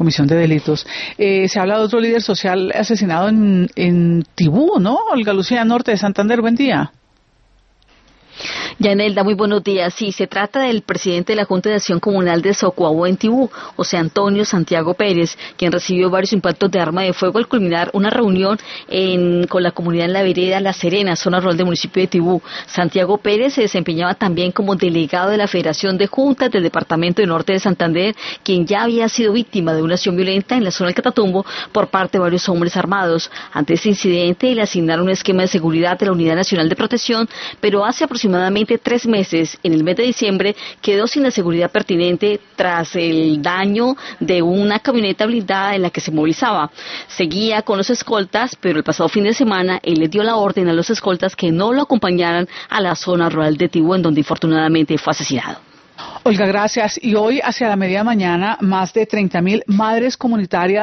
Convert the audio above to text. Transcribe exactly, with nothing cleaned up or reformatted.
comisión de delitos. Eh, se habla de otro líder social asesinado en, en Tibú, ¿no? Olga Lucía, norte de Santander, buen día. Yanelda, muy buenos días. Sí, se trata del presidente de la Junta de Acción Comunal de Socuabó en Tibú, José Antonio Santiago Pérez, quien recibió varios impactos de arma de fuego al culminar una reunión en, con la comunidad en la vereda La Serena, zona rural del municipio de Tibú. Santiago Pérez se desempeñaba también como delegado de la Federación de Juntas del Departamento de Norte de Santander, quien ya había sido víctima de una acción violenta en la zona del Catatumbo por parte de varios hombres armados. Ante este incidente le asignaron un esquema de seguridad de la Unidad Nacional de Protección, pero hace aproximadamente tres meses, en el mes de diciembre, quedó sin la seguridad pertinente tras el daño de una camioneta blindada en la que se movilizaba. Seguía con los escoltas, pero el pasado fin de semana él le dio la orden a los escoltas que no lo acompañaran a la zona rural de Tibú, en donde infortunadamente fue asesinado. Olga, gracias. Y hoy, hacia la media mañana, más de treinta mil madres comunitarias